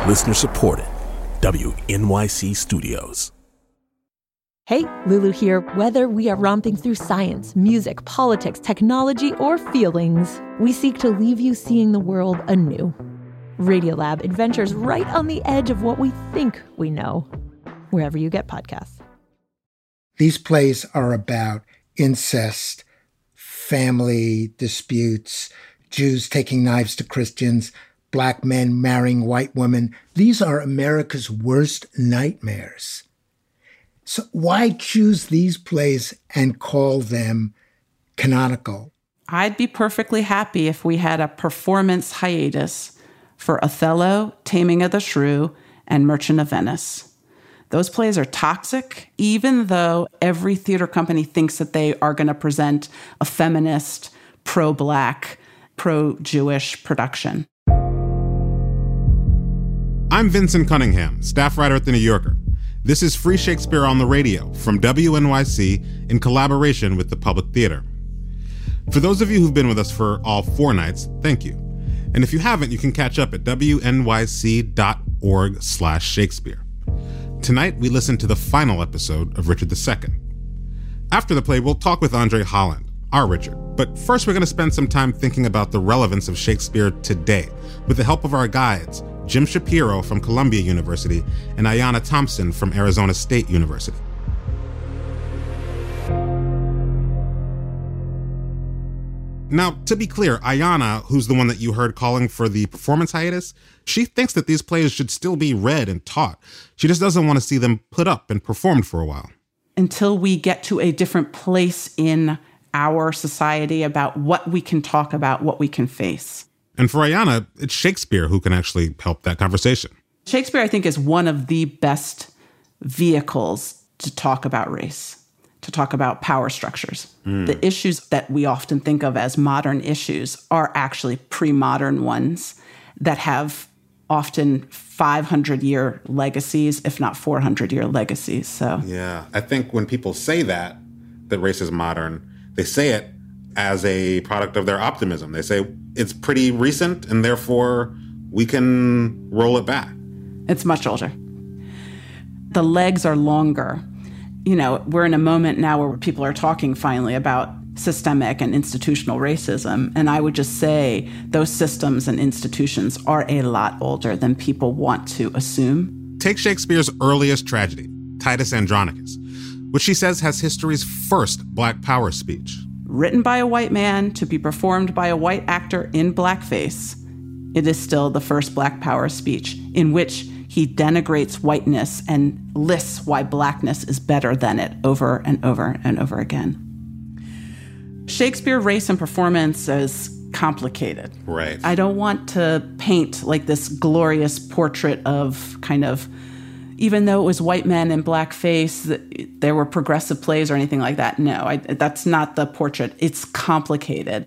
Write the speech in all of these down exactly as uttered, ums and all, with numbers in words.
Listener supported. W N Y C Studios. Hey, Lulu here. Whether we are romping through science, music, politics, technology, or feelings, we seek to leave you seeing the world anew. Radiolab adventures right on the edge of what we think we know, wherever you get podcasts. These plays are about incest, family disputes, Jews taking knives to Christians, black men marrying white women. These are America's worst nightmares. So why choose these plays and call them canonical? I'd be perfectly happy if we had a performance hiatus for Othello, Taming of the Shrew, and Merchant of Venice. Those plays are toxic, even though every theater company thinks that they are going to present a feminist, pro-Black, pro-Jewish production. I'm Vincent Cunningham, staff writer at The New Yorker. This is Free Shakespeare on the Radio from W N Y C in collaboration with the Public Theater. For those of you who've been with us for all four nights, thank you. And if you haven't, you can catch up at W N Y C dot org slash Shakespeare. Tonight, we listen to the final episode of Richard the Second. After the play, we'll talk with Andre Holland, our Richard. But first, we're going to spend some time thinking about the relevance of Shakespeare today with the help of our guides, Jim Shapiro from Columbia University and Ayanna Thompson from Arizona State University. Now, to be clear, Ayanna, who's the one that you heard calling for the performance hiatus, she thinks that these plays should still be read and taught. She just doesn't want to see them put up and performed for a while. Until we get to a different place in our society about what we can talk about, what we can face. And for Ayanna, it's Shakespeare who can actually help that conversation. Shakespeare, I think, is one of the best vehicles to talk about race, to talk about power structures. Mm. The issues that we often think of as modern issues are actually pre-modern ones that have often five hundred year legacies, if not four hundred year legacies. So yeah, I think when people say that, that race is modern, they say it as a product of their optimism. They say it's pretty recent and therefore we can roll it back. It's much older. The legs are longer. You know, we're in a moment now where people are talking finally about systemic and institutional racism. And I would just say those systems and institutions are a lot older than people want to assume. Take Shakespeare's earliest tragedy, Titus Andronicus, which she says has history's first Black Power speech. Written by a white man to be performed by a white actor in blackface, it is still the first Black Power speech in which he denigrates whiteness and lists why blackness is better than it over and over and over again. Shakespeare, race, and performance is complicated. Right. I don't want to paint like this glorious portrait of kind of, even though it was white men in blackface, there were progressive plays or anything like that. No, I, that's not the portrait. It's complicated.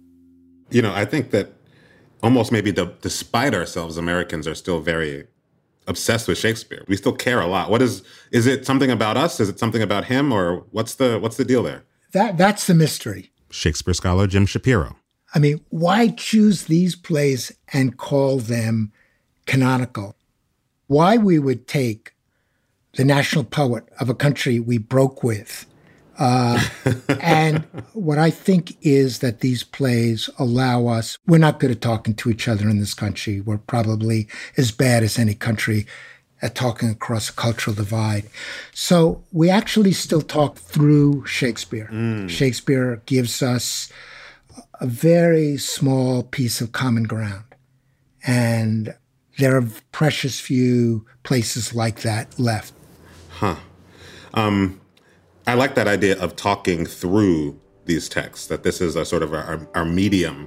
You know, I think that almost maybe the, despite ourselves, Americans are still very obsessed with Shakespeare. We still care a lot. What is, is it something about us? Is it something about him? Or what's the, what's the deal there? That That's the mystery. Shakespeare scholar Jim Shapiro. I mean, why choose these plays and call them canonical? Why we would take the national poet of a country we broke with. Uh, and what I think is that these plays allow us, we're not good at talking to each other in this country. We're probably as bad as any country at talking across a cultural divide. So we actually still talk through Shakespeare. Mm. Shakespeare gives us a very small piece of common ground. And there are precious few places like that left. Huh. Um, I like that idea of talking through these texts, that this is a sort of our, our medium.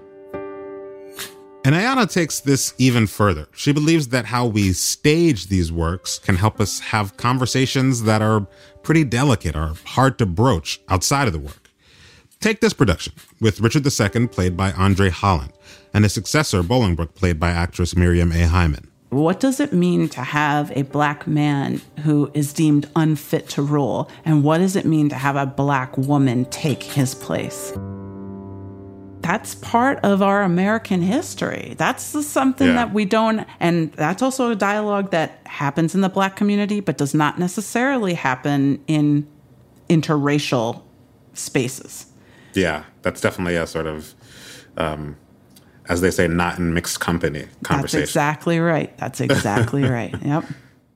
And Ayanna takes this even further. She believes that how we stage these works can help us have conversations that are pretty delicate or hard to broach outside of the work. Take this production, with Richard the Second played by Andre Holland, and his successor, Bolingbroke, played by actress Miriam A. Hyman. What does it mean to have a Black man who is deemed unfit to rule? And what does it mean to have a Black woman take his place? that's part of our American history. That's something Yeah. that we don't, and that's also a dialogue that happens in the Black community, but does not necessarily happen in interracial spaces. Yeah, that's definitely a sort of, um, as they say, not in mixed company conversation. That's exactly right. That's exactly right. Yep.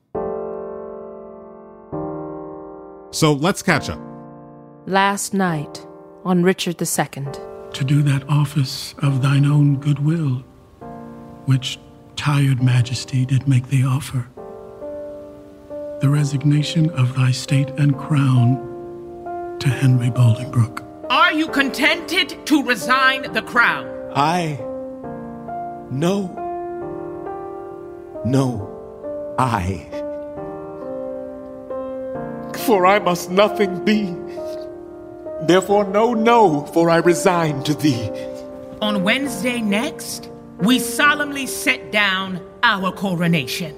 So let's catch up. Last night, on Richard the Second. To do that office of thine own goodwill, which tired majesty did make thee offer. The resignation of thy state and crown to Henry Bolingbroke. Are you contented to resign the crown? I... No. No. I... For I must nothing be. Therefore no, no, for I resign to thee. On Wednesday next, we solemnly set down our coronation.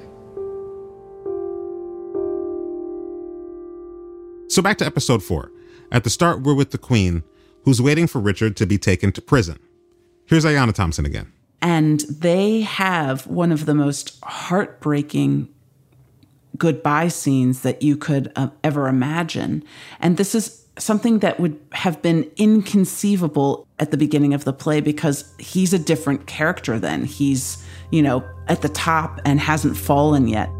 So back to episode four. At the start, we're with the Queen, who's waiting for Richard to be taken to prison. Here's Ayanna Thompson again. And they have one of the most heartbreaking goodbye scenes that you could uh, ever imagine. And this is something that would have been inconceivable at the beginning of the play because he's a different character then. He's, you know, at the top and hasn't fallen yet.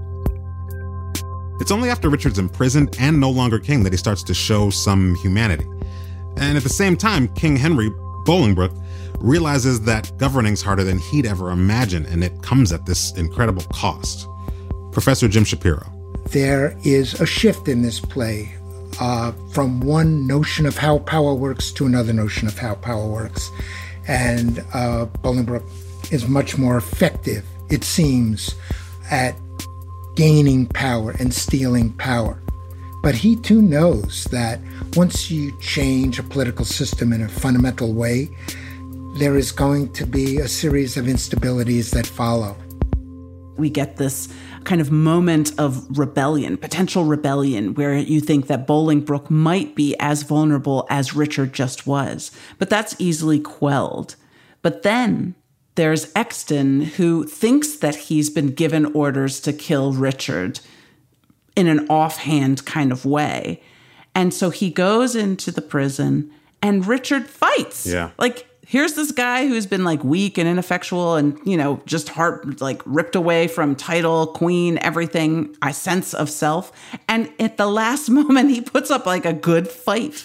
It's only after Richard's imprisoned and no longer king that he starts to show some humanity. And at the same time, King Henry Bolingbroke realizes that governing's harder than he'd ever imagined, and it comes at this incredible cost. Professor Jim Shapiro. There is a shift in this play uh, from one notion of how power works to another notion of how power works. And uh, Bolingbroke is much more effective, it seems, at gaining power and stealing power. But he too knows that once you change a political system in a fundamental way, there is going to be a series of instabilities that follow. We get this kind of moment of rebellion, potential rebellion, where you think that Bolingbroke might be as vulnerable as Richard just was. But that's easily quelled. But then there's Exton, who thinks that he's been given orders to kill Richard in an offhand kind of way. And so he goes into the prison and Richard fights. Yeah. Like, here's this guy who's been like weak and ineffectual and, you know, just heart like ripped away from title, queen, everything, a sense of self. And at the last moment, he puts up like a good fight.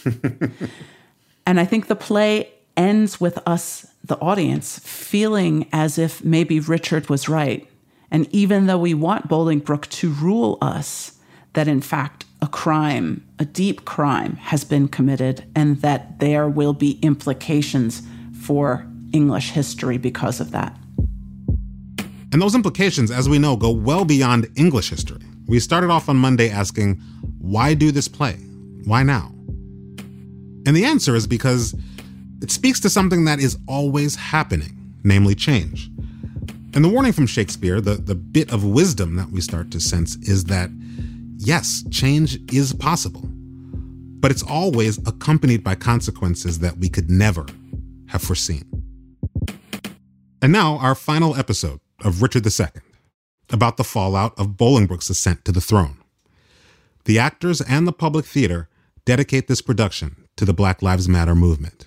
And I think the play ends with us, the audience, feeling as if maybe Richard was right. And even though we want Bolingbroke to rule us, that in fact a crime, a deep crime has been committed and that there will be implications for English history because of that. And those implications, as we know, go well beyond English history. We started off on Monday asking, why do this play? Why now? And the answer is because it speaks to something that is always happening, namely change. And the warning from Shakespeare, the, the bit of wisdom that we start to sense is that, yes, change is possible, but it's always accompanied by consequences that we could never have foreseen. And now our final episode of Richard the Second, about the fallout of Bolingbroke's ascent to the throne. The actors and the public theater dedicate this production to the Black Lives Matter movement.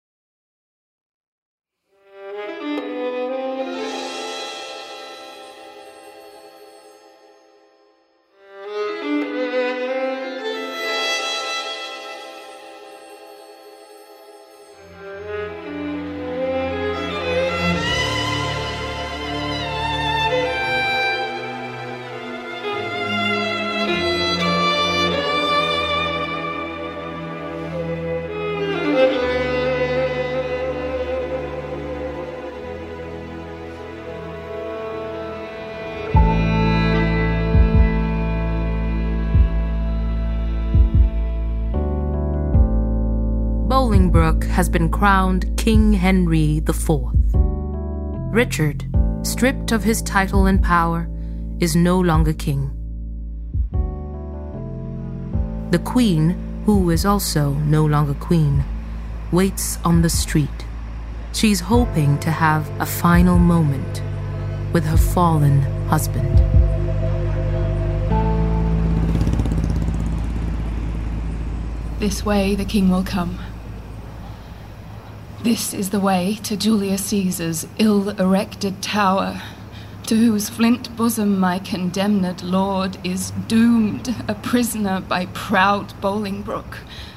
Bolingbroke has been crowned King Henry the Fourth. Richard, stripped of his title and power, is no longer king. The Queen, who is also no longer queen, waits on the street, She's hoping to have a final moment with her fallen husband. This way the king will come. This is the way to Julius Caesar's ill-erected tower, to whose flint bosom my condemned lord is doomed, a prisoner by proud Bolingbroke.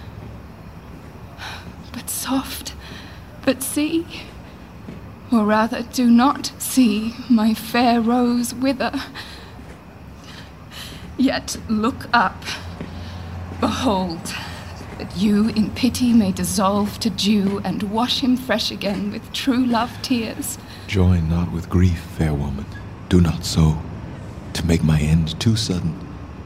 But soft, but see, or rather do not see my fair rose wither. Yet look up, behold, that you in pity may dissolve to dew and wash him fresh again with true love tears. Join not with grief, fair woman, do not so, to make my end too sudden.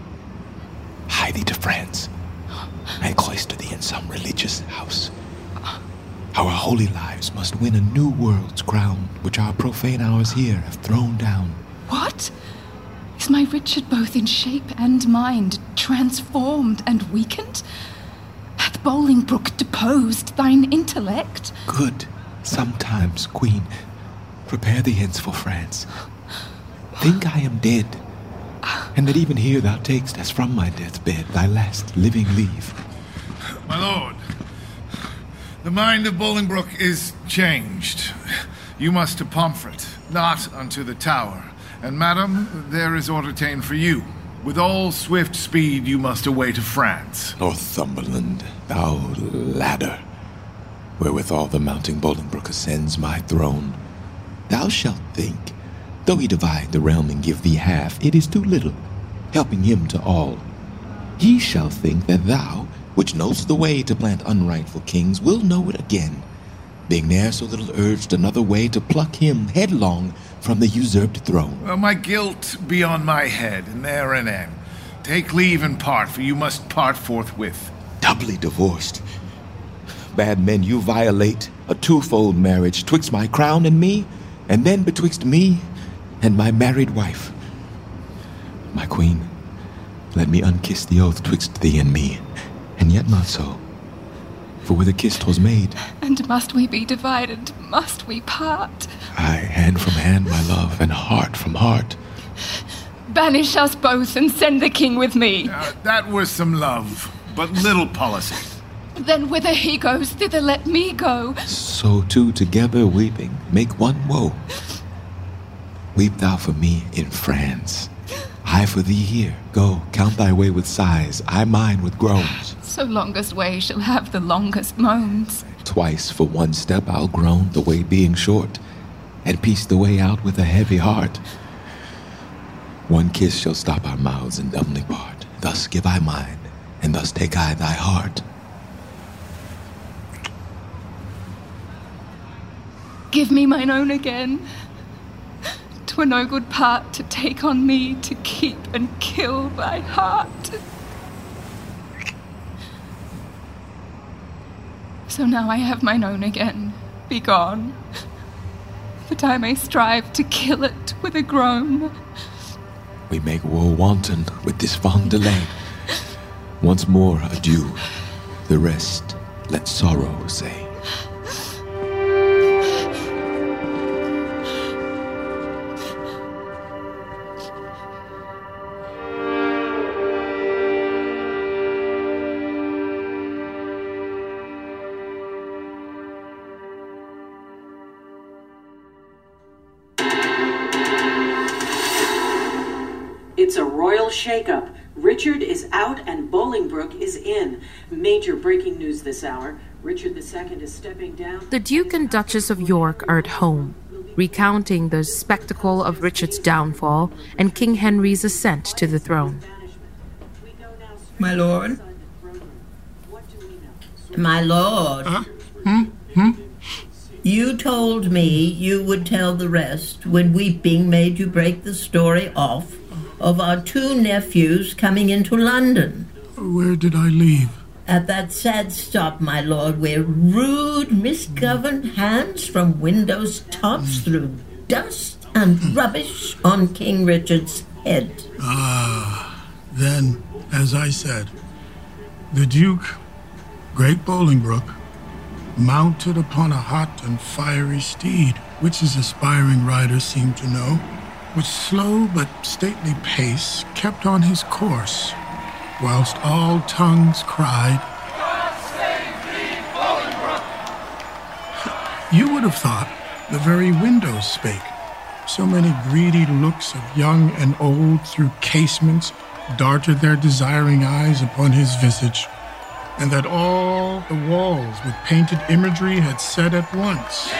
Hie thee to France, and cloister thee in some religious house. Our holy lives must win a new world's crown, which our profane hours here have thrown down. What? Is my Richard both in shape and mind transformed and weakened? Hath Bolingbroke deposed thine intellect? Good, sometimes, queen. Prepare thee hence for France. Think I am dead, and that even here thou takest, as from my deathbed, thy last living leave. My lord, the mind of Bolingbroke is changed. You must to Pomfret, not unto the tower. And madam, there is order ta'en for you. With all swift speed you must away to France. Northumberland, thou ladder, wherewithal the mounting Bolingbroke ascends my throne. Thou shalt think, though he divide the realm and give thee half, it is too little, helping him to all. He shall think that thou, which know'st the way to plant unrightful kings, will know it again, being ne'er so little urged another way to pluck him headlong from the usurped throne. Well, my guilt be on my head, and there an end. Take leave and part, for you must part forthwith. Doubly divorced. Bad men, you violate a twofold marriage twixt my crown and me, and then betwixt me and my married wife. My queen, let me unkiss the oath twixt thee and me, and yet not so. For with a kiss 'twas made. And must we be divided? Must we part? Aye, hand from hand, my love, and heart from heart. Banish us both and send the king with me. Uh, that was some love, but little policy. Then whither he goes, thither let me go. So two together weeping make one woe. Weep thou for me in France. I for thee here. Go, count thy way with sighs, I mine with groans. So longest way shall have the longest moans. Twice for one step I'll groan, the way being short, and piece the way out with a heavy heart. One kiss shall stop our mouths and dumbly part. Thus give I mine, and thus take I thy heart. Give me mine own again. 'Twere no good part to take on me to keep and kill thy heart. So now I have mine own again. Be gone, that I may strive to kill it with a groan. We make war wanton with this fond delay. Once more adieu, the rest let sorrow say. It's a royal shakeup. Richard is out and Bolingbroke is in. Major breaking news this hour. Richard the Second is stepping down. The Duke and Duchess of York are at home, recounting the spectacle of Richard's downfall and King Henry's ascent to the throne. My lord? My lord? Huh? Hmm? Hmm? You told me you would tell the rest when weeping made you break the story off of our two nephews coming into London. Where did I leave? At that sad stop, my lord, where rude, misgoverned hands from windows tops threw dust and rubbish on King Richard's head. Ah, then, as I said, the Duke, Great Bolingbroke, mounted upon a hot and fiery steed, which his aspiring rider seemed to know, with slow but stately pace kept on his course, whilst all tongues cried, "God save thee, Bolingbroke!" You would have thought the very windows spake. So many greedy looks of young and old through casements darted their desiring eyes upon his visage, and that all the walls with painted imagery had said at once,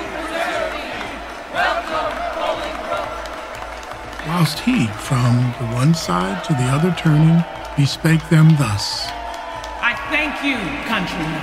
whilst he, from the one side to the other turning, bespake them thus, I thank you, countrymen.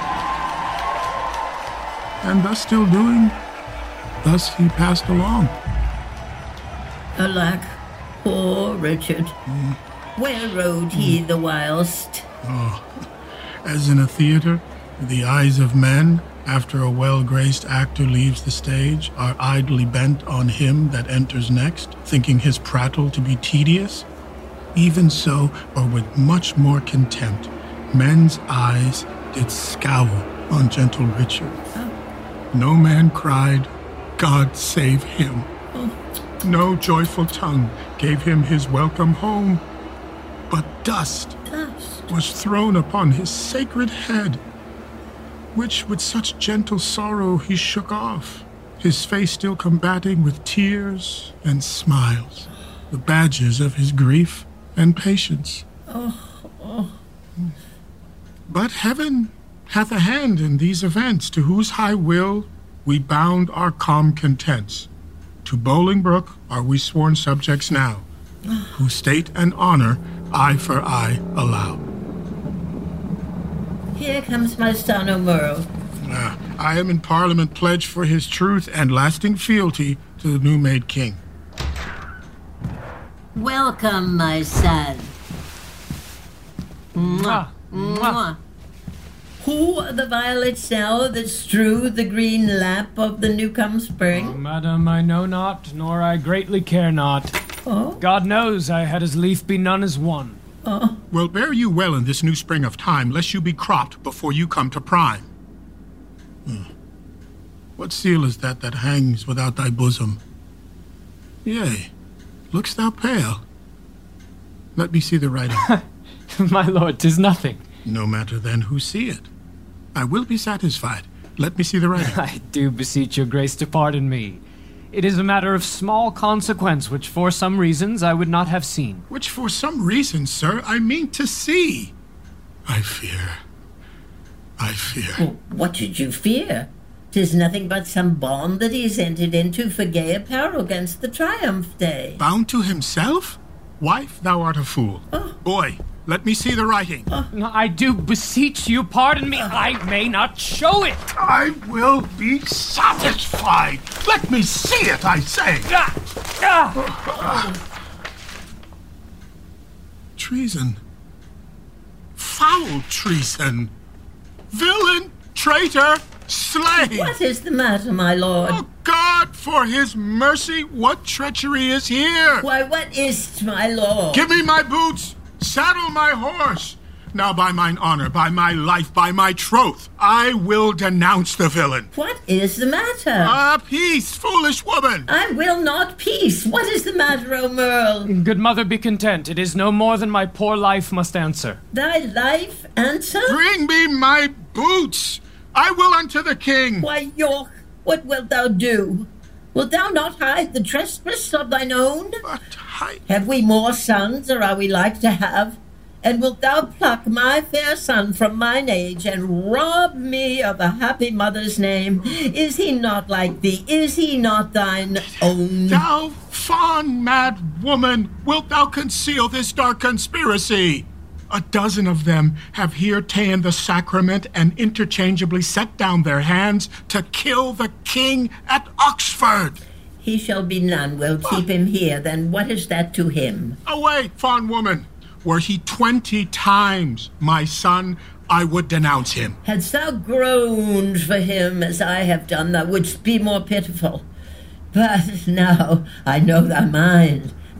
and thus still doing, thus he passed along. Alack, poor Richard. Mm. Where rode he mm. the whilst? Oh, as in a theater, the eyes of men, after a well-graced actor leaves the stage, are idly bent on him that enters next, thinking his prattle to be tedious. Even so, or with much more contempt, men's eyes did scowl on gentle Richard. Oh. No man cried, God save him. Oh. No joyful tongue gave him his welcome home, but dust, dust was thrown upon his sacred head, which with such gentle sorrow he shook off, his face still combating with tears and smiles, the badges of his grief and patience. Oh, oh. But heaven hath a hand in these events, to whose high will we bound our calm contents. To Bolingbroke are we sworn subjects now, whose state and honor eye for eye allow. Here comes my son O'Merle. Uh, I am in Parliament pledged for his truth and lasting fealty to the new-made king. Welcome, my son. Mwah. Mwah. Who are the violets now that strew the green lap of the new-come spring? Oh, madam, I know not, nor I greatly care not. Oh? God knows I had as lief be none as one. Oh. Well, bear you well in this new spring of time, lest you be cropped before you come to prime. Hmm. What seal is that that hangs without thy bosom? Yea, look'st thou pale? Let me see the writing. My lord, 'tis nothing. No matter then who see it. I will be satisfied. Let me see the writing. I do beseech your grace to pardon me. It is a matter of small consequence, which for some reasons I would not have seen. Which for some reasons, sir, I mean to see. I fear. I fear. Well, what should you fear? 'Tis nothing but some bond that he's entered into for gay apparel against the triumph day. Bound to himself? Wife, thou art a fool. Oh. Boy, let me see the writing. Uh, no, I do beseech you, pardon me. Uh, I may not show it. I will be satisfied. Let me see it, I say. Ah, ah. Uh, treason. Foul treason. Villain, traitor, slave. What is the matter, my lord? Oh, God, for his mercy, what treachery is here? Why, what is't, my lord? Give me my boots. Saddle my horse. Now, by mine honor, by my life, by my troth, I will denounce the villain. What is the matter? Ah, uh, peace, foolish woman. I will not peace. What is the matter, O'Merle? Good mother, be content. It is no more than my poor life must answer. Thy life answer? Bring me my boots. I will unto the king. Why, York, what wilt thou do? Wilt thou not hide the trespass of thine own? But I... Have we more sons, or are we like to have? And wilt thou pluck my fair son from mine age, and rob me of a happy mother's name? Is he not like thee? Is he not thine own? Thou fond mad woman, wilt thou conceal this dark conspiracy? A dozen of them have here ta'en the sacrament and interchangeably set down their hands to kill the king at Oxford. He shall be none. We'll keep him here. Then what is that to him? Away, fond woman. Were he twenty times my son, I would denounce him. Hadst thou groaned for him as I have done, thou wouldst be more pitiful. But now I know thy mind.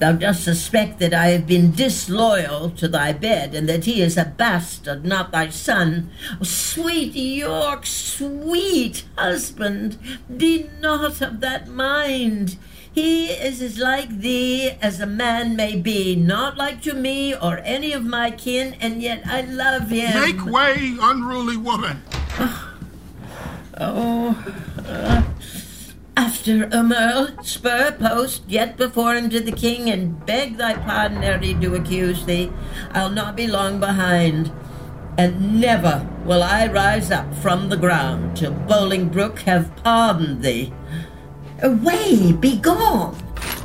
Thou dost suspect that I have been disloyal to thy bed, and that he is a bastard, not thy son. Oh, sweet York, sweet husband, be not of that mind. He is as like thee as a man may be, not like to me or any of my kin, and yet I love him. Make way, unruly woman. Oh, oh uh, after Emerl, spur post, get before him to the king, and beg thy pardon ere he do accuse thee. I'll not be long behind, and never will I rise up from the ground till Bolingbroke have pardoned thee. Away, be gone!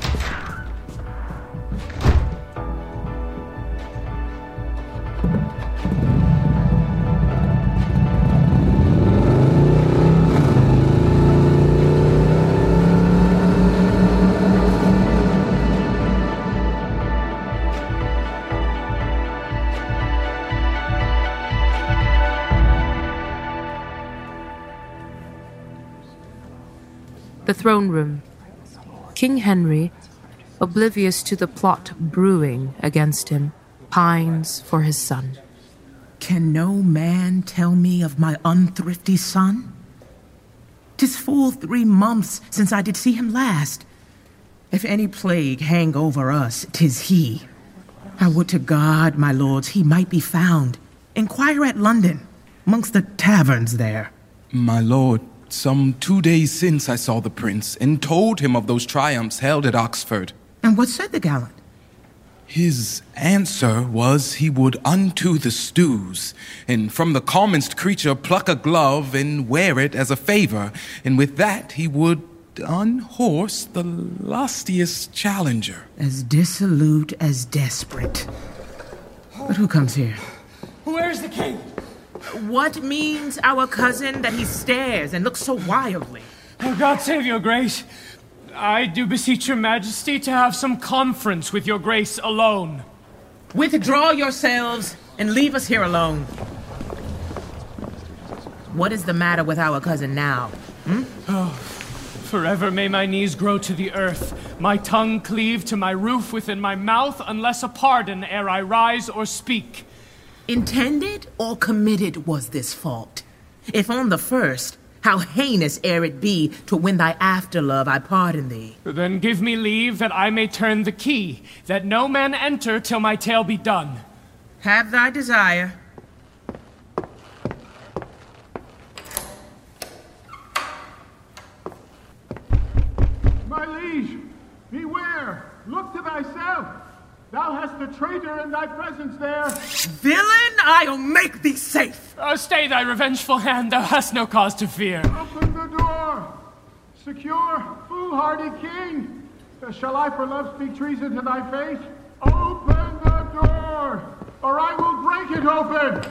The throne room. King Henry, oblivious to the plot brewing against him, pines for his son. Can no man tell me of my unthrifty son? 'Tis full three months since I did see him last. If any plague hang over us, 'tis he. I would to God, my lords, he might be found. Inquire at London, amongst the taverns there. My lord, some two days since I saw the prince, and told him of those triumphs held at Oxford. And what said the gallant? His answer was he would unto the stews, and from the commonest creature pluck a glove and wear it as a favor, and with that he would unhorse the lustiest challenger. As dissolute as desperate. But who comes here? Where's the king? What means our cousin that he stares and looks so wildly? Oh, God save your grace. I do beseech your majesty to have some conference with your grace alone. Withdraw yourselves and leave us here alone. What is the matter with our cousin now? Hmm? Oh, forever may my knees grow to the earth, my tongue cleave to my roof within my mouth, unless a pardon ere I rise or speak. Intended or committed was this fault? If on the first, how heinous ere it be to win thy afterlove, I pardon thee. Then give me leave that I may turn the key, that no man enter till my tale be done. Have thy desire. My liege, beware! Look to thyself! Thou hast the traitor in thy presence there. Villain, I'll make thee safe. Oh, stay thy revengeful hand, thou hast no cause to fear. Open the door. Secure, foolhardy king. Uh, shall I for love speak treason to thy face? Open the door, or I will break it open.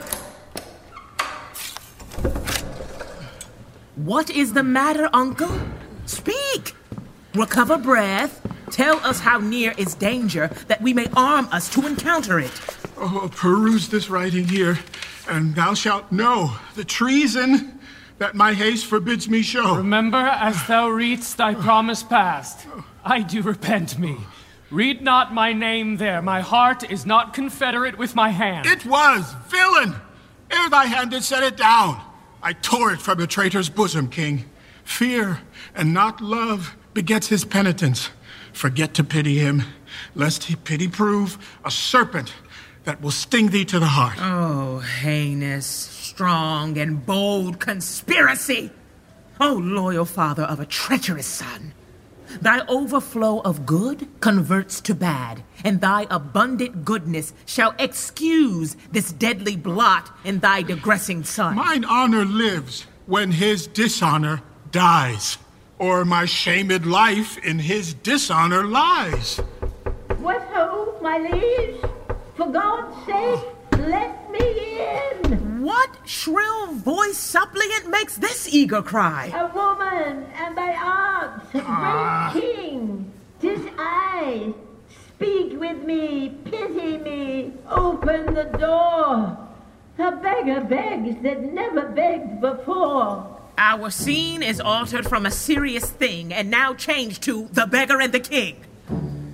What is the matter, uncle? Speak. Recover breath. Tell us how near is danger, that we may arm us to encounter it. Oh, peruse this writing here, and thou shalt know the treason that my haste forbids me show. Remember, as thou readst thy promise past, I do repent me. Read not my name there. My heart is not confederate with my hand. It was, villain! Ere thy hand did set it down, I tore it from the traitor's bosom, king. Fear and not love begets his penitence. Forget to pity him, lest he pity prove a serpent that will sting thee to the heart. Oh, heinous, strong, and bold conspiracy! Oh, loyal father of a treacherous son! Thy overflow of good converts to bad, and thy abundant goodness shall excuse this deadly blot in thy digressing son. Mine honor lives when his dishonor dies. Or my shamed life in his dishonor lies. What ho, my liege? For God's sake, let me in! What shrill voice suppliant makes this eager cry? A woman, and thy art, Ah. great king! 'Tis I. Speak with me, pity me, open the door. A beggar begs that never begged before. Our scene is altered from a serious thing and now changed to the beggar and the king.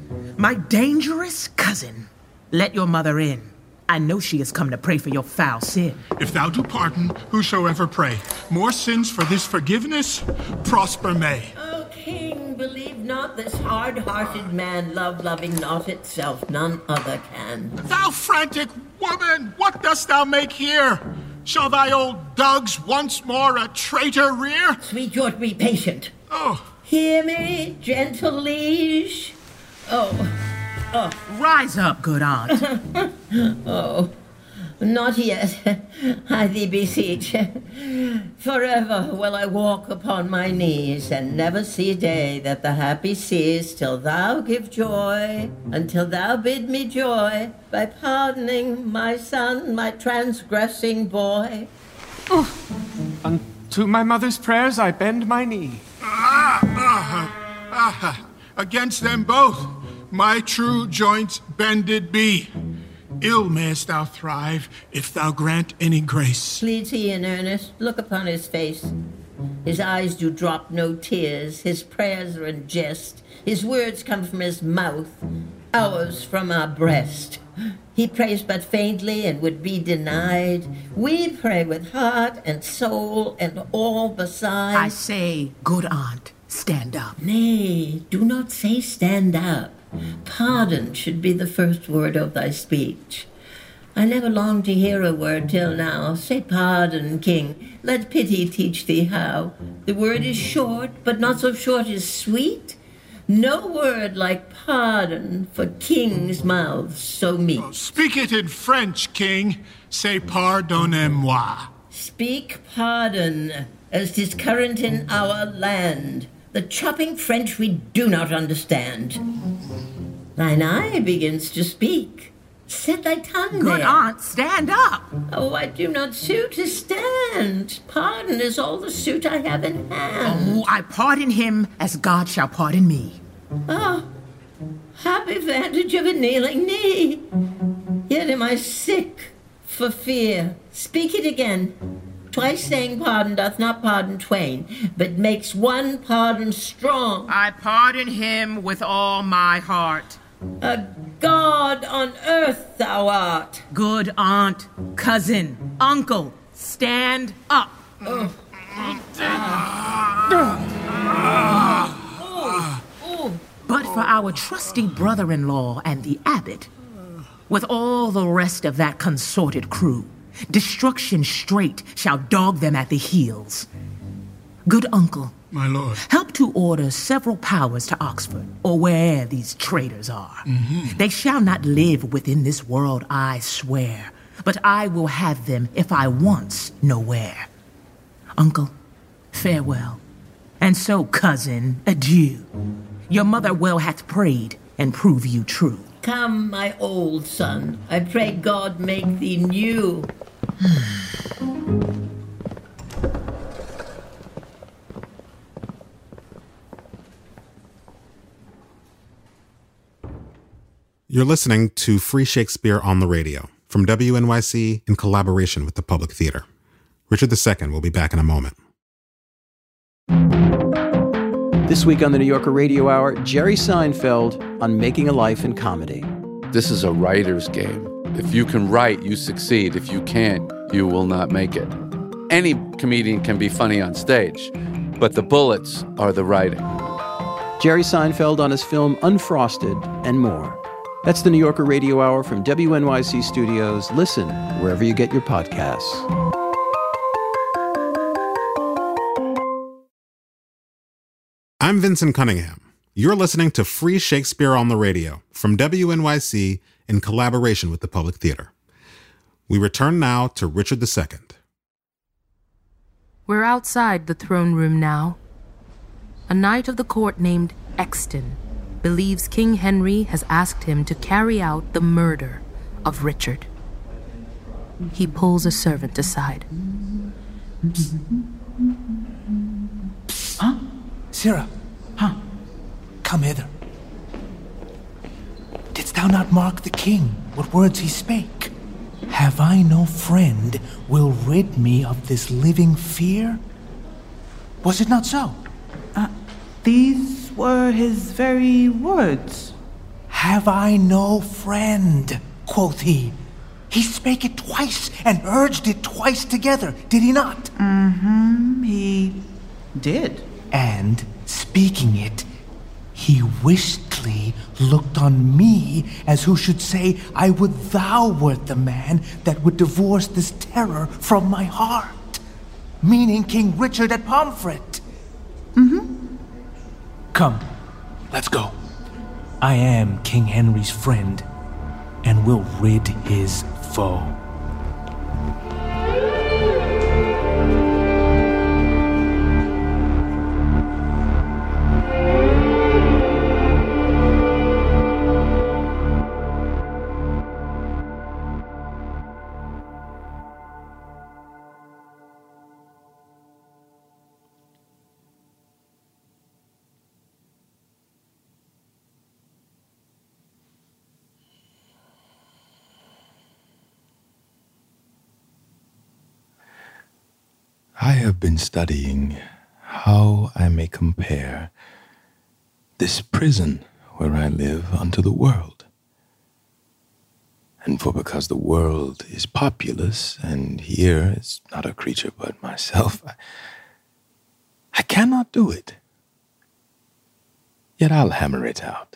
My dangerous cousin. Let your mother in. I know she has come to pray for your foul sin. If thou do pardon whosoever pray, more sins for this forgiveness, prosper may. O king, believe not this hard-hearted man, love-loving not itself, none other can. Thou frantic woman, what dost thou make here? Shall thy old dogs once more a traitor rear? Sweet George, be patient. Oh. Hear me, gentle liege. Oh. Oh. Rise up, good aunt. Oh, not yet, I thee beseech. Forever will I walk upon my knees, and never see day that the happy sees, till thou give joy, until thou bid me joy, by pardoning my son, my transgressing boy. Oh. Unto my mother's prayers I bend my knee. Ah, ah, ah, against them both my true joints bended be. Ill mayst thou thrive, if thou grant any grace. Pleads he in earnest? Look upon his face. His eyes do drop no tears, his prayers are in jest, his words come from his mouth, ours from our breast. He prays but faintly and would be denied. We pray with heart and soul and all beside. I say, good aunt, stand up. Nay, do not say stand up. Pardon should be the first word of thy speech. I never longed to hear a word till now. Say pardon, king. Let pity teach thee how. The word is short, but not so short as sweet. No word like pardon for kings' mouths so meet. Oh, speak it in French, king. Say pardonnez-moi. Speak pardon, as 'tis current in our land. The chopping French we do not understand. Thine eye begins to speak. Set thy tongue Good there. aunt, stand up. Oh, I do not sue to stand. Pardon is all the suit I have in hand. Oh, I pardon him as God shall pardon me. Ah, happy vantage of a kneeling knee. Yet am I sick for fear. Speak it again. Twice saying pardon doth not pardon twain, but makes one pardon strong. I pardon him with all my heart. A god on earth thou art. Good aunt, cousin, uncle, stand up. Oh. But for our trusty brother-in-law and the abbot, with all the rest of that consorted crew, destruction straight shall dog them at the heels. Good uncle, my lord, help to order several powers to Oxford, or where'er these traitors are. Mm-hmm. They shall not live within this world, I swear, but I will have them if I once know where. Uncle, farewell, and so, cousin, adieu. Your mother well hath prayed, and prove you true. Come, my old son, I pray God make thee new. You're listening to Free Shakespeare on the Radio from W N Y C in collaboration with the Public Theater. Richard the Second will be back in a moment. This week on the New Yorker Radio Hour, Jerry Seinfeld on making a life in comedy. This is a writer's game. If you can write, you succeed. If you can't, you will not make it. Any comedian can be funny on stage, but the bullets are the writing. Jerry Seinfeld on his film Unfrosted and more. That's the New Yorker Radio Hour from W N Y C Studios. Listen wherever you get your podcasts. I'm Vincent Cunningham. You're listening to Free Shakespeare on the Radio from W N Y C in collaboration with the Public Theater. We return now to Richard the Second. We're outside the throne room now. A knight of the court named Exton believes King Henry has asked him to carry out the murder of Richard. He pulls a servant aside. Huh? Sirrah, huh? Come hither. Didst thou not mark the king, what words he spake? Have I no friend will rid me of this living fear? Was it not so? Uh, these were his very words. Have I no friend, quoth he. He spake it twice and urged it twice together, did he not? Mm-hmm, he did. And, speaking it, he wistly looked on me as who should say, I would thou wert the man that would divorce this terror from my heart. Meaning King Richard at Pomfret. Mm-hmm. Come, let's go. I am King Henry's friend, and will rid his foe. I have been studying how I may compare this prison where I live unto the world. And for because the world is populous, and here is not a creature but myself, I, I cannot do it. Yet I'll hammer it out.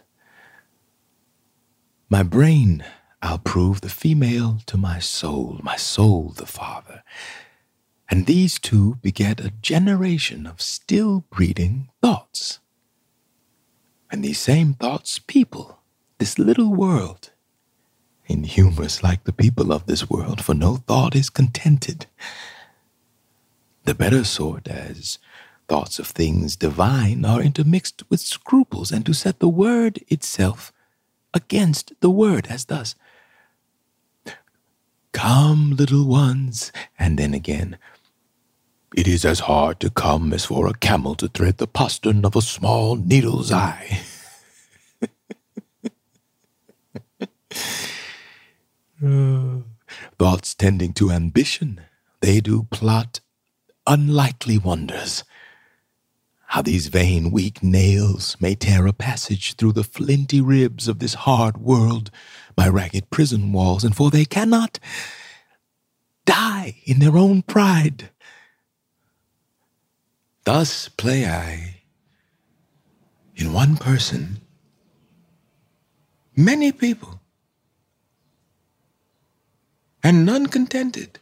My brain I'll prove the female to my soul, my soul the father. And these two beget a generation of still-breeding thoughts. And these same thoughts people this little world, inhumorous like the people of this world, for no thought is contented. The better sort, as thoughts of things divine, are intermixed with scruples, and to set the word itself against the word, as thus. Come, little ones, and then again, it is as hard to come as for a camel to thread the postern of a small needle's eye. uh, thoughts tending to ambition, they do plot unlikely wonders. How these vain, weak nails may tear a passage through the flinty ribs of this hard world, my ragged prison walls, and for they cannot die in their own pride. Thus play I, in one person, many people, and none contented.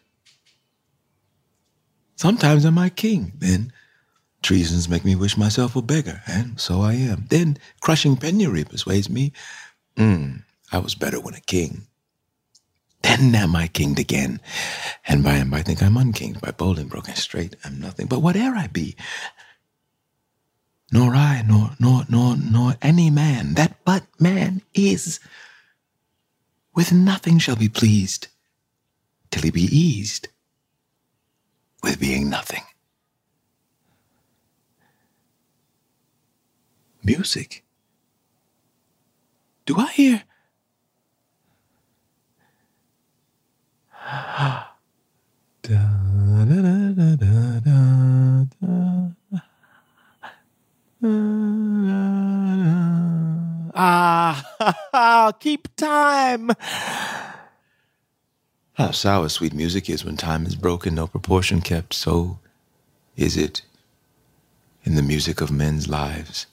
Sometimes am I king, then treasons make me wish myself a beggar, and so I am. Then crushing penury persuades me, mm, I was better when a king. Then am I kinged again, and by and by think I'm unkinged by Bolingbroke, and straight am nothing. But whate'er I be, nor I, nor, nor, nor, nor any man that but man is, with nothing shall be pleased, till he be eased with being nothing. Music. Do I hear? Da, da, da, da, da, da, da. Ah, keep time. How sour sweet music is when time is broken, no proportion kept, so is it in the music of men's lives.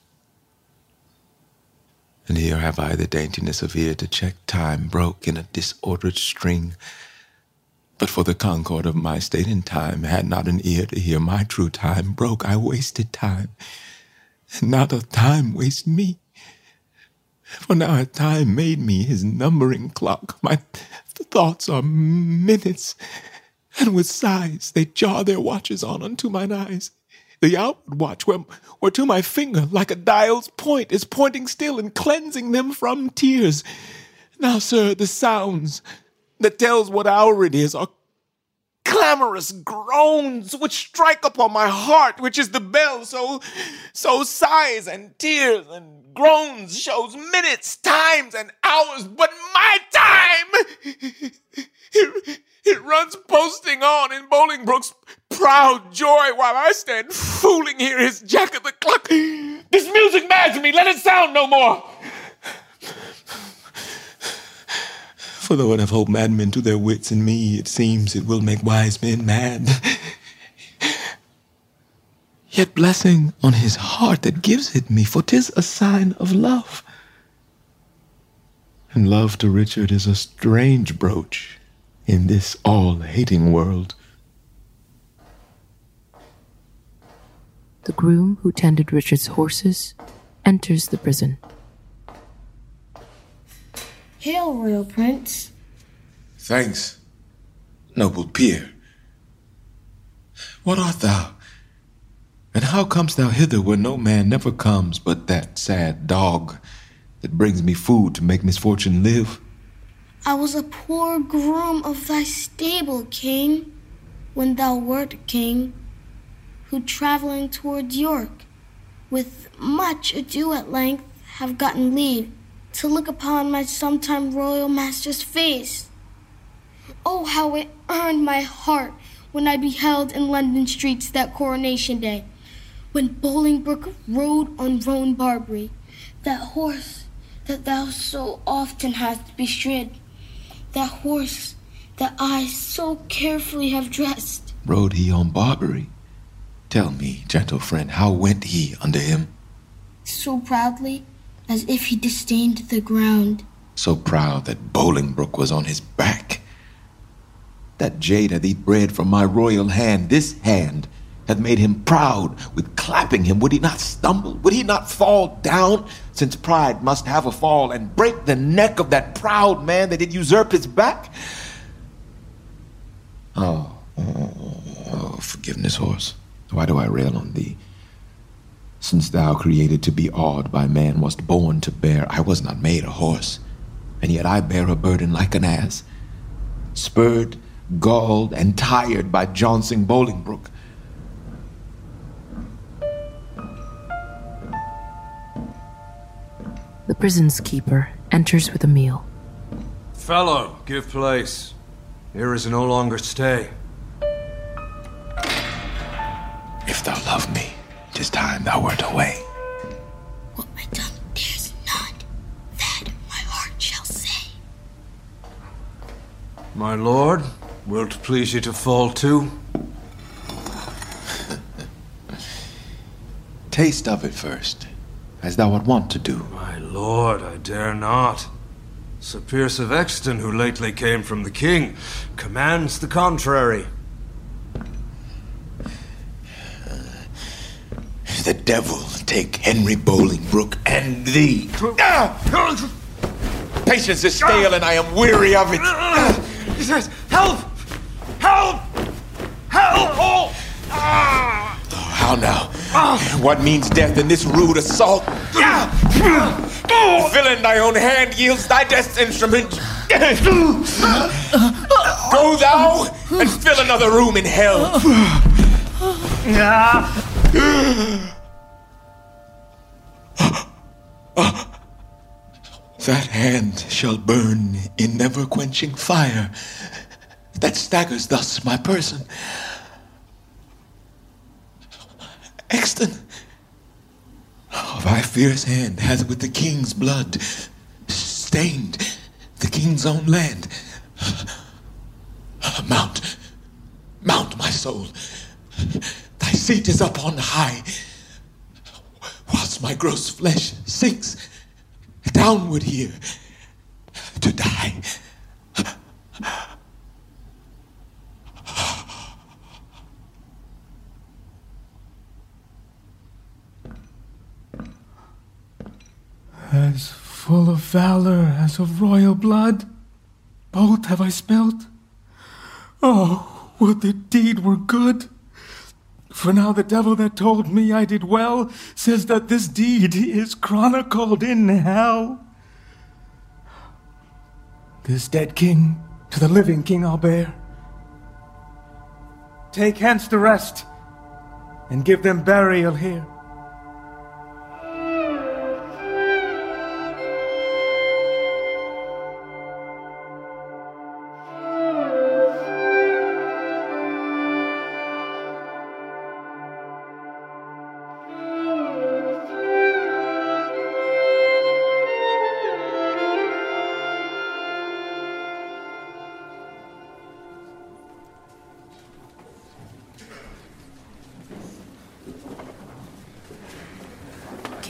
And here have I the daintiness of ear to check time broke in a disordered string. But for the concord of my state in time, had not an ear to hear my true time broke, I wasted time, and now doth time waste me. For now hath time made me his numbering clock. My th- thoughts are minutes, and with sighs they jar their watches on unto mine eyes. The outward watch, where, where to my finger, like a dial's point, is pointing still and cleansing them from tears. Now, sir, the sounds that tells what hour it is are clamorous groans which strike upon my heart, which is the bell. So, so sighs and tears and groans shows minutes, times, and hours, but my time, it, it runs posting on in Bolingbroke's proud joy, while I stand fooling here his jack of the clock. This music mads me, let it sound no more. For though it have holed madmen to their wits, in me it seems it will make wise men mad. Yet blessing on his heart that gives it me, for 'tis a sign of love. And love to Richard is a strange brooch in this all-hating world. The groom who tended Richard's horses enters the prison. Hail, Royal Prince. Thanks, noble peer. What art thou? And how comest thou hither where no man never comes but that sad dog that brings me food to make misfortune live? I was a poor groom of thy stable, king, when thou wert king, who travelling towards York, with much ado at length have gotten leave to look upon my sometime royal master's face. Oh, how it earned my heart when I beheld in London streets that coronation day, when Bolingbroke rode on Roan Barbary, that horse that thou so often hast bestrid, that horse that I so carefully have dressed. Rode he on Barbary? Tell me, gentle friend, how went he under him? So proudly, as if he disdained the ground. So proud that Bolingbroke was on his back. That jade hath eat bread from my royal hand. This hand hath made him proud with clapping him. Would he not stumble? Would he not fall down? Since pride must have a fall, and break the neck of that proud man that did usurp his back? Oh, oh, oh, forgiveness, horse. Why do I rail on thee? Since thou created to be awed by man wast born to bear, I was not made a horse, and yet I bear a burden like an ass, spurred, galled, and tired by jouncing Bolingbroke. The prison's keeper enters with a meal. Fellow, give place. Here is no longer stay. If thou love me, 'tis time thou wert away. What my tongue dares not, that my heart shall say. My lord, will't please you to fall to? Taste of it first, as thou art wont to do. My lord, I dare not. Sir Piers of Exton, who lately came from the king, commands the contrary. The devil take Henry Bolingbroke and thee. Ah! Patience is stale and I am weary of it. He says, help! Help! Help! Oh! Oh, how now? What means death in this rude assault? Villain, thy own hand yields thy death's instrument. Go thou and fill another room in hell. That hand shall burn in never-quenching fire that staggers thus my person. Exton, thy fierce hand has with the king's blood stained the king's own land. Mount, mount, my soul. Thy seat is up on high, whilst my gross flesh sinks downward here to die. As full of valor as of royal blood, both have I spilt. Oh, would the deed were good! For now the devil that told me I did well says that this deed is chronicled in hell. This dead king to the living king I'll bear. Take hence the rest, and give them burial here.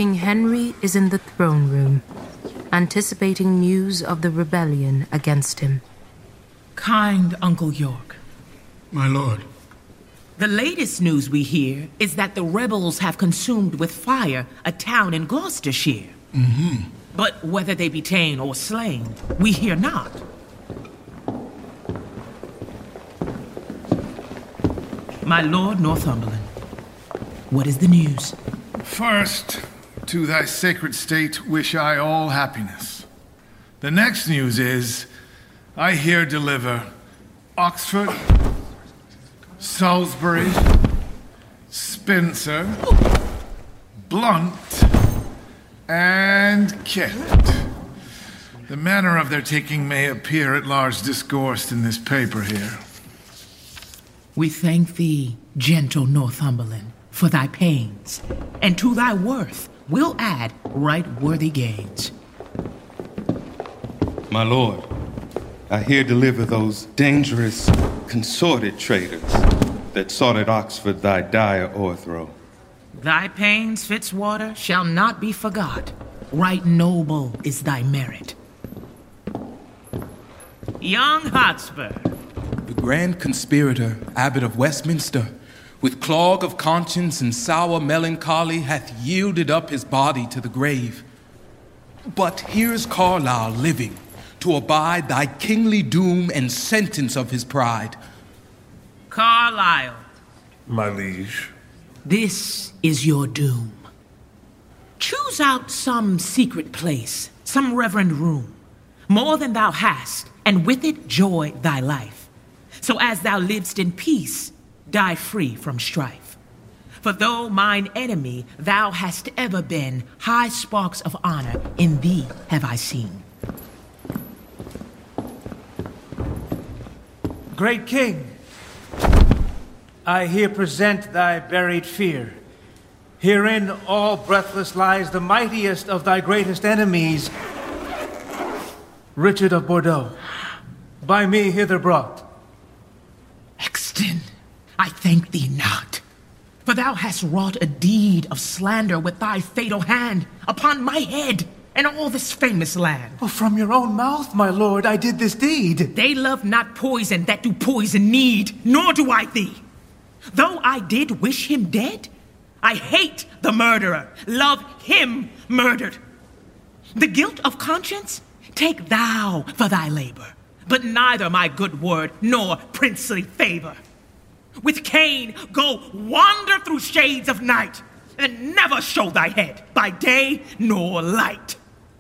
King Henry is in the throne room, anticipating news of the rebellion against him. Kind Uncle York. My lord. The latest news we hear is that the rebels have consumed with fire a town in Gloucestershire. Mm-hmm. But whether they be ta'en or slain, we hear not. My lord Northumberland, what is the news? First, to thy sacred state wish I all happiness. The next news is, I here deliver Oxford, Salisbury, Spencer, Blunt, and Kent. The manner of their taking may appear at large discoursed in this paper here. We thank thee, gentle Northumberland, for thy pains, and to thy worth we'll add right worthy gains. My lord, I here deliver those dangerous, consorted traitors that sought at Oxford thy dire o'erthrow. Thy pains, Fitzwater, shall not be forgot. Right noble is thy merit. Young Hotspur. The grand conspirator, Abbot of Westminster, with clog of conscience and sour melancholy, hath yielded up his body to the grave. But here's Carlisle living, to abide thy kingly doom and sentence of his pride. Carlisle. My liege. This is your doom. Choose out some secret place, some reverend room, more than thou hast, and with it joy thy life. So as thou liv'st in peace, die free from strife. For though mine enemy thou hast ever been, high sparks of honor in thee have I seen. Great King, I here present thy buried fear. Herein all breathless lies the mightiest of thy greatest enemies, Richard of Bordeaux, by me hither brought. Exton, I thank thee not, for thou hast wrought a deed of slander with thy fatal hand upon my head and all this famous land. Oh, from your own mouth, my lord, I did this deed. They love not poison that do poison need, nor do I thee. Though I did wish him dead, I hate the murderer, love him murdered. The guilt of conscience, take thou for thy labor, but neither my good word nor princely favor. With Cain, go wander through shades of night, and never show thy head by day nor light.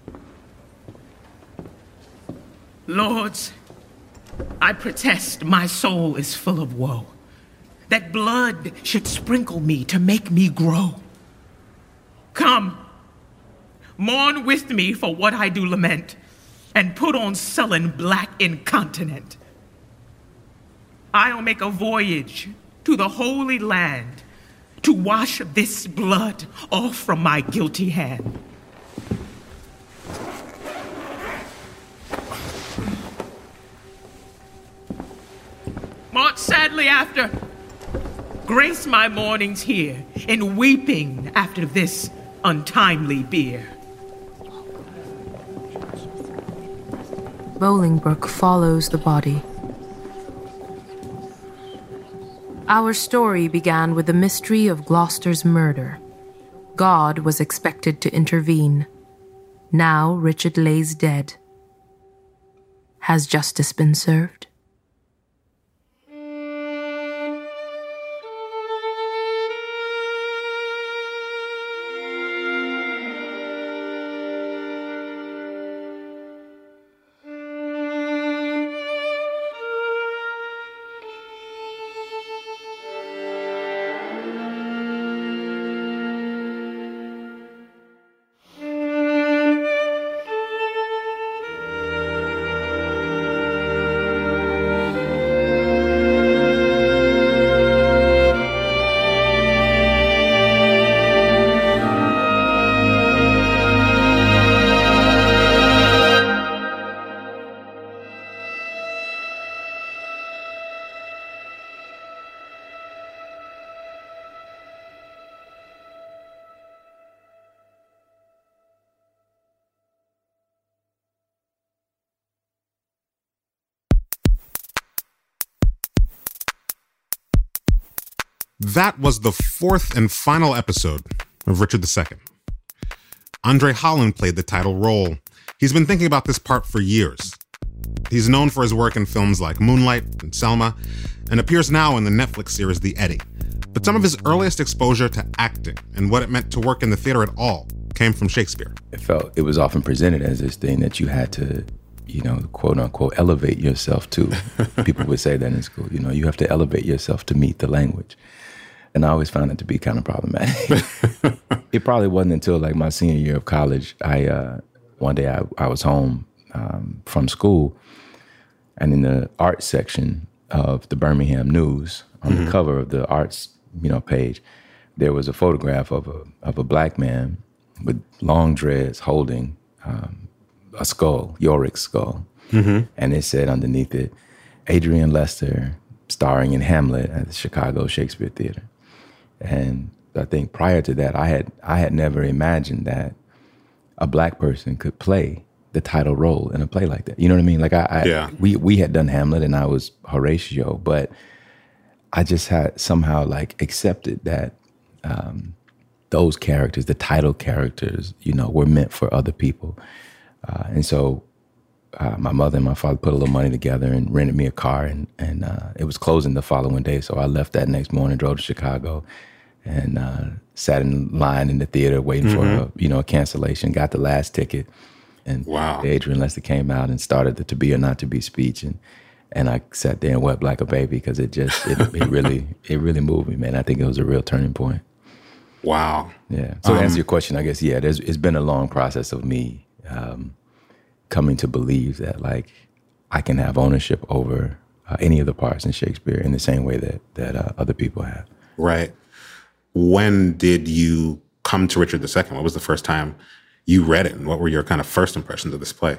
Lords, I protest my soul is full of woe, that blood should sprinkle me to make me grow. Come, mourn with me for what I do lament, and put on sullen black incontinent. I'll make a voyage to the Holy Land to wash this blood off from my guilty hand. March sadly after, grace my mornings here in weeping after this untimely bier. Bolingbroke follows the body. Our story began with the mystery of Gloucester's murder. God was expected to intervene. Now Richard lays dead. Has justice been served? That was the fourth and final episode of Richard the Second. Andre Holland played the title role. He's been thinking about this part for years. He's known for his work in films like Moonlight and Selma, and appears now in the Netflix series The Eddie. But some of his earliest exposure to acting and what it meant to work in the theater at all came from Shakespeare. It felt, it was often presented as this thing that you had to, you know, quote unquote, elevate yourself to. People would say that in school, you know, you have to elevate yourself to meet the language. And I always found it to be kind of problematic. It probably wasn't until like my senior year of college, I, uh, one day I, I was home um, from school, and in the arts section of the Birmingham News, on mm-hmm. the cover of the arts, you know, page, there was a photograph of a of a black man with long dreads holding um, a skull, Yorick's skull. Mm-hmm. And it said underneath it, Adrian Lester, starring in Hamlet at the Chicago Shakespeare Theater. And I think prior to that, I had I had never imagined that a black person could play the title role in a play like that. You know what I mean? Like I, I yeah. we we had done Hamlet and I was Horatio, but I just had somehow like accepted that um, those characters, the title characters, you know, were meant for other people. Uh, and so uh, my mother and my father put a little money together and rented me a car, and, and uh, it was closing the following day. So I left that next morning, drove to Chicago, and uh, sat in line in the theater waiting mm-hmm. for a, you know, a cancellation, got the last ticket. And wow. Adrian Lester came out and started the To Be or Not To Be speech. And and I sat there and wept like a baby because it just, it, it really, it really moved me, man. I think it was a real turning point. Wow. Yeah. So um, to answer your question, I guess, yeah, there's, it's been a long process of me um, coming to believe that, like, I can have ownership over uh, any of the parts in Shakespeare in the same way that, that uh, other people have. Right. When did you come to Richard the Second? What was the first time you read it, and what were your kind of first impressions of this play?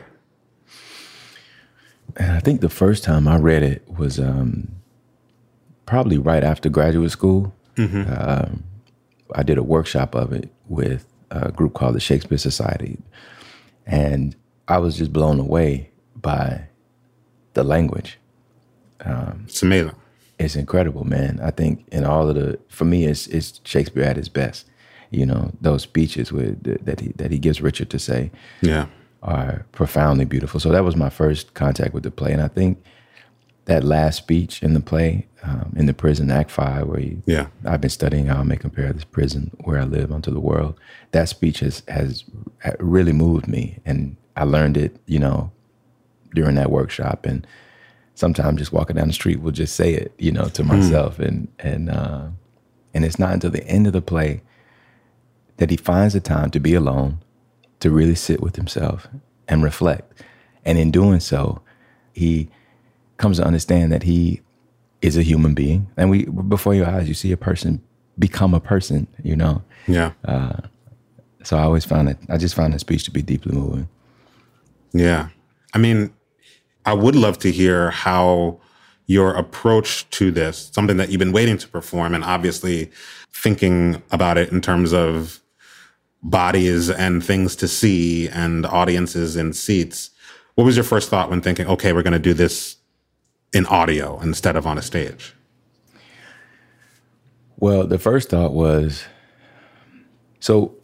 And I think the first time I read it was um, probably right after graduate school. Mm-hmm. Um, I did a workshop of it with a group called the Shakespeare Society. And I was just blown away by the language. Um, it's amazing. It's incredible, man. I think in all of the, for me, it's, it's Shakespeare at his best. You know, those speeches with, that he that he gives Richard to say yeah. are profoundly beautiful. So that was my first contact with the play. And I think that last speech in the play, um, in the prison, Act Five, where he, yeah. I've been studying how I may compare this prison where I live unto the world. That speech has, has really moved me. And I learned it, you know, during that workshop. And sometimes just walking down the street will just say it, you know, to myself. Mm. And, and, uh, and it's not until the end of the play that he finds the time to be alone, to really sit with himself and reflect. And in doing so, he comes to understand that he is a human being. And we, before your eyes, you see a person become a person, you know? Yeah. Uh, so I always found it, I just found that speech to be deeply moving. Yeah. I mean, I would love to hear how your approach to this, something that you've been waiting to perform, and obviously thinking about it in terms of bodies and things to see and audiences in seats. What was your first thought when thinking, okay, we're going to do this in audio instead of on a stage? Well, the first thought was, so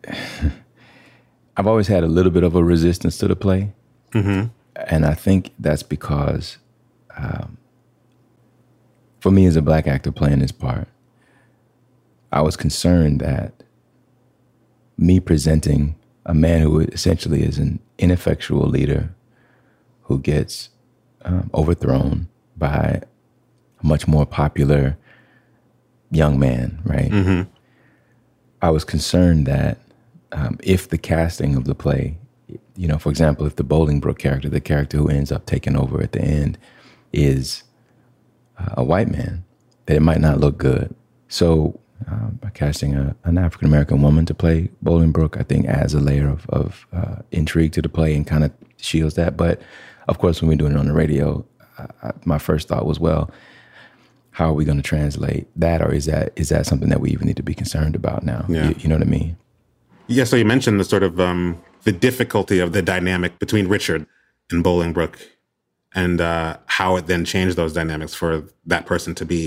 I've always had a little bit of a resistance to the play. Mm-hmm. And I think that's because um, for me as a black actor playing this part, I was concerned that me presenting a man who essentially is an ineffectual leader who gets um, overthrown by a much more popular young man, right? Mm-hmm. I was concerned that um, if the casting of the play, you know, for example, if the Bolingbroke character, the character who ends up taking over at the end, is uh, a white man, that it might not look good. So Uh, by casting a, an African-American woman to play Bolingbroke, I think adds a layer of, of uh, intrigue to the play and kind of shields that. But of course, when we're doing it on the radio, uh, my first thought was, well, how are we going to translate that? Or is that is that something that we even need to be concerned about now? Yeah. You, you know what I mean? Yeah, so you mentioned the sort of um, the difficulty of the dynamic between Richard and Bolingbroke, and uh, how it then changed those dynamics for that person to be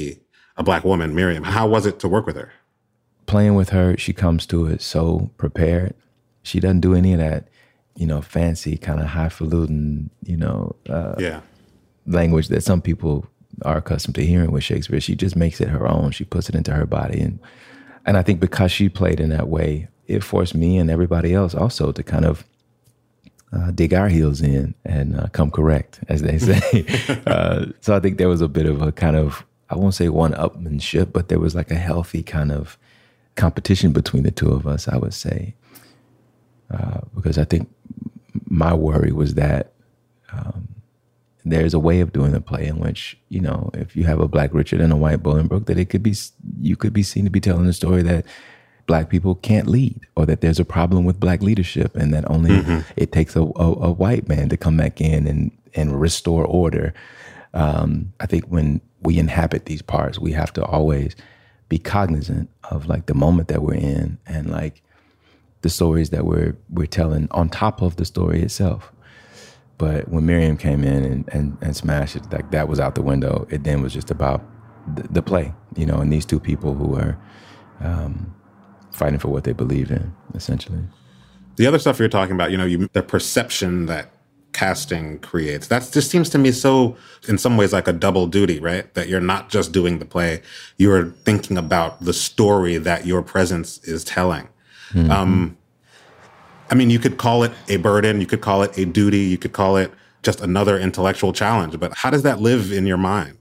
a Black woman, Miriam. How was it to work with her? Playing with her, she comes to it so prepared. She doesn't do any of that, you know, fancy kind of highfalutin, you know, uh, yeah. language that some people are accustomed to hearing with Shakespeare. She just makes it her own. She puts it into her body. And and I think because she played in that way, it forced me and everybody else also to kind of uh, dig our heels in and uh, come correct, as they say. uh, so I think there was a bit of a kind of, I won't say one-upmanship, but there was like a healthy kind of competition between the two of us, I would say. Uh, because I think my worry was that um, there's a way of doing the play in which, you know, if you have a Black Richard and a white Bolingbroke, that it could be, you could be seen to be telling a story that Black people can't lead, or that there's a problem with Black leadership, and that only mm-hmm. it takes a, a, a white man to come back in and, and restore order. Um, I think when we inhabit these parts, we have to always be cognizant of like the moment that we're in, and like the stories that we're we're telling on top of the story itself. But when Miriam came in and, and, and smashed it, like that was out the window. It then was just about the, the play, you know, and these two people who are um, fighting for what they believe in, essentially. The other stuff you're talking about, you know, you, the perception that casting creates, that just seems to me so, in some ways, like a double duty, right? That you're not just doing the play, you're thinking about the story that your presence is telling. Mm-hmm. Um, I mean, you could call it a burden, you could call it a duty, you could call it just another intellectual challenge, but how does that live in your mind?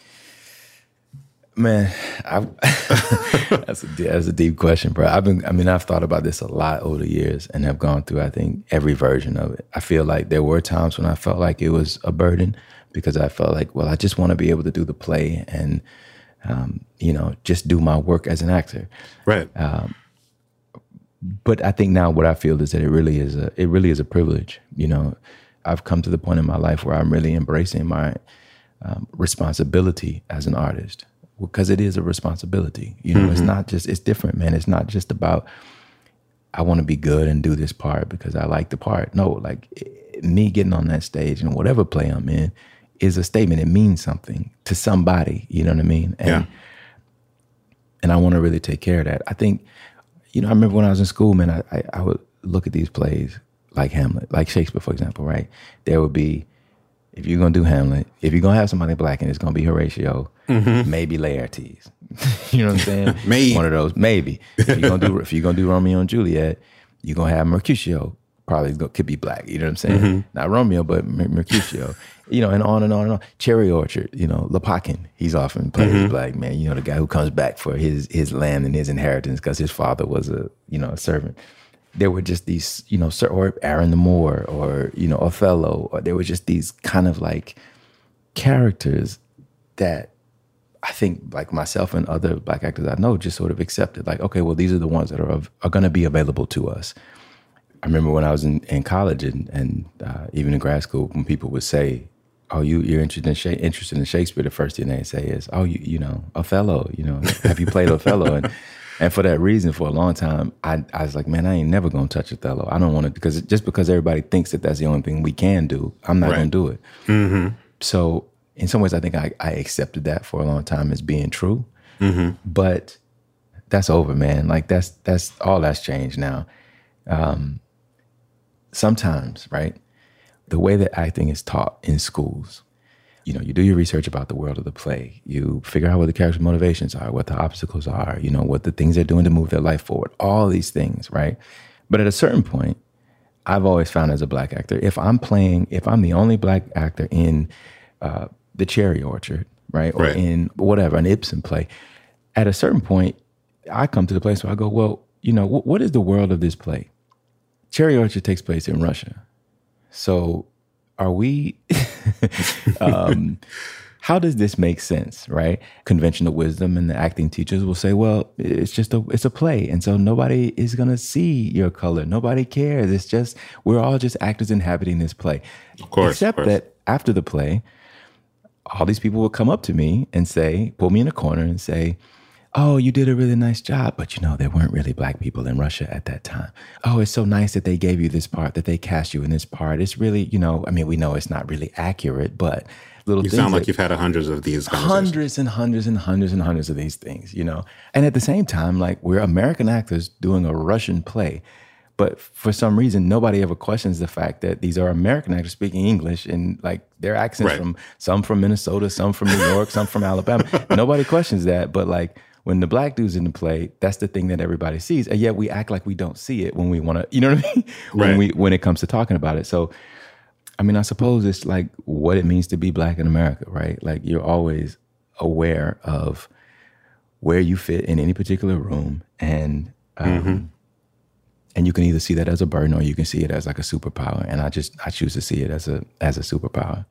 Man, I, that's a that's a deep question, bro. I've been, I mean, I've thought about this a lot over the years and have gone through, I think, every version of it. I feel like there were times when I felt like it was a burden because I felt like, well, I just want to be able to do the play and, um, you know, just do my work as an actor. Right. Um, but I think now what I feel is that it really is a it really is a privilege. You know, I've come to the point in my life where I'm really embracing my um, responsibility as an artist. Because it is a responsibility. You know, mm-hmm. It's not just, it's different, man. It's not just about, I want to be good and do this part because I like the part. No, like it, me getting on that stage and whatever play I'm in is a statement. It means something to somebody, you know what I mean? And, yeah. and I want to really take care of that. I think, you know, I remember when I was in school, man, I, I, I would look at these plays like Hamlet, like Shakespeare, for example, right? There would be, if you're going to do Hamlet, if you're going to have somebody Black and it's going to be Horatio, mm-hmm. maybe Laertes. You know what I'm saying? Maybe. One of those, maybe. If you're going to do if you're going to do Romeo and Juliet, you're going to have Mercutio, probably could be Black. You know what I'm saying? Mm-hmm. Not Romeo, but Mercutio. You know, and on and on and on. Cherry Orchard, you know, Lepakin, he's often played mm-hmm. as Black man. You know, the guy who comes back for his his land and his inheritance because his father was a, you know, a servant. There were just these, you know, or Aaron the Moor or, you know, Othello, or there were just these kind of like characters that I think like myself and other Black actors I know just sort of accepted. Like, okay, well, these are the ones that are are going to be available to us. I remember when I was in, in college and, and uh, even in grad school, when people would say, oh, you, you're interested in, Sha- interested in Shakespeare, the first thing they'd say is, oh, you, you know, Othello, you know, have you played Othello? And And for that reason, for a long time, I, I was like, man, I ain't never going to touch Othello. I don't want to, because just because everybody thinks that that's the only thing we can do, I'm not right. going to do it. Mm-hmm. So in some ways, I think I, I accepted that for a long time as being true. Mm-hmm. But that's over, man. Like that's, that's all that's changed now. Um, sometimes, right, the way that acting is taught in schools, you know, you do your research about the world of the play. You figure out what the character's motivations are, what the obstacles are, you know, what the things they're doing to move their life forward, all these things, right? But at a certain point, I've always found as a Black actor, if I'm playing, if I'm the only Black actor in uh, The Cherry Orchard, right, or right. in whatever, an Ibsen play, at a certain point, I come to the place where I go, well, you know, w- what is the world of this play? Cherry Orchard takes place in Russia. So are we, um, how does this make sense, right? Conventional wisdom and the acting teachers will say, well, it's just a, it's a play. And so nobody is going to see your color. Nobody cares. It's just, we're all just actors inhabiting this play. Of course. Except of course. that after the play, all these people will come up to me and say, pull me in a corner and say, oh, you did a really nice job, but you know, there weren't really Black people in Russia at that time. Oh, it's so nice that they gave you this part, that they cast you in this part. It's really, you know, I mean, we know it's not really accurate, but little you things. sound like that, you've had hundreds of these conversations. Hundreds and hundreds and hundreds and hundreds of these things, you know? And at the same time, like, we're American actors doing a Russian play. But for some reason, nobody ever questions the fact that these are American actors speaking English, and like their accents Right. from some from Minnesota, some from New York, some from Alabama. Nobody questions that. But like when the black dude's in the play, that's the thing that everybody sees. And yet we act like we don't see it when we want to, you know what I mean? When Right. we when it comes to talking about it. So I mean, I suppose it's like what it means to be black in America, right? Like you're always aware of where you fit in any particular room, and um, Mm-hmm. and you can either see that as a burden or you can see it as like a superpower. And I just I choose to see it as a as a superpower.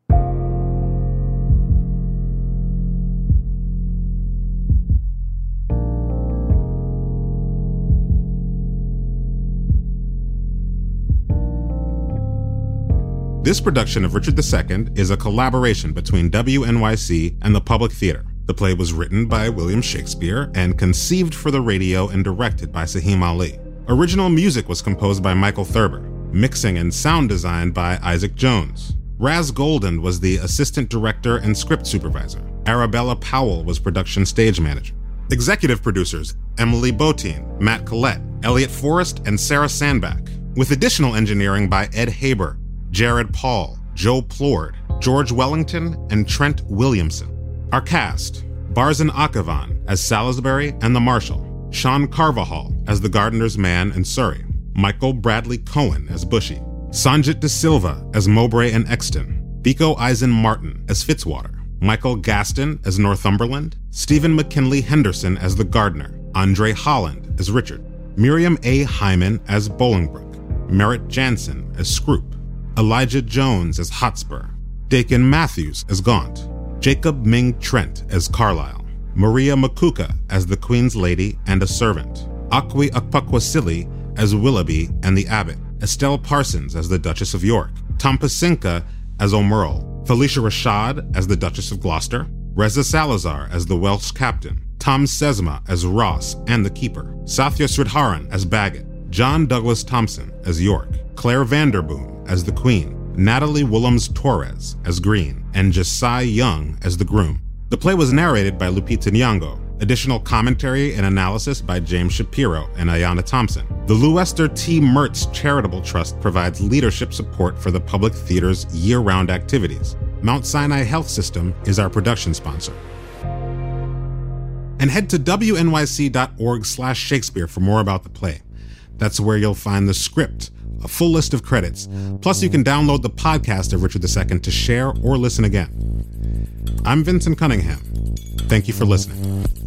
This production of Richard the Second is a collaboration between W N Y C and the Public Theater. The play was written by William Shakespeare and conceived for the radio and directed by Saheem Ali. Original music was composed by Michael Thurber, mixing and sound design by Isaac Jones. Raz Golden was the assistant director and script supervisor. Arabella Powell was production stage manager. Executive producers Emily Botine, Matt Collette, Elliot Forrest, and Sarah Sandback, with additional engineering by Ed Haber, Jared Paul, Joe Plord, George Wellington, and Trent Williamson. Our cast: Barzan Akavan as Salisbury and the Marshal, Sean Carvajal as the Gardener's Man and Surrey, Michael Bradley Cohen as Bushy, Sanjit De Silva as Mowbray and Exton, Biko Eisen Martin as Fitzwater, Michael Gaston as Northumberland, Stephen McKinley Henderson as the Gardener, Andre Holland as Richard, Miriam A. Hyman as Bolingbroke, Merritt Jansen as Scroop, Elijah Jones as Hotspur, Dakin Matthews as Gaunt, Jacob Ming Trent as Carlisle, Maria Makuka as the Queen's Lady and a Servant, Akwi Akpakwasili as Willoughby and the Abbot, Estelle Parsons as the Duchess of York, Tom Pasinka as O'Merle, Felicia Rashad as the Duchess of Gloucester, Reza Salazar as the Welsh Captain, Tom Sesma as Ross and the Keeper, Sathya Sridharan as Bagot, John Douglas Thompson as York, Claire Vanderboom as the Queen, Natalie Willems-Torres as Green, and Josiah Young as the Groom. The play was narrated by Lupita Nyong'o. Additional commentary and analysis by James Shapiro and Ayanna Thompson. The Lou Esther T. Mertz Charitable Trust provides leadership support for the Public Theater's year-round activities. Mount Sinai Health System is our production sponsor. And head to W N Y C dot org slash Shakespeare for more about the play. That's where you'll find the script, a full list of credits, plus you can download the podcast of Richard the Second to share or listen again. I'm Vincent Cunningham. Thank you for listening.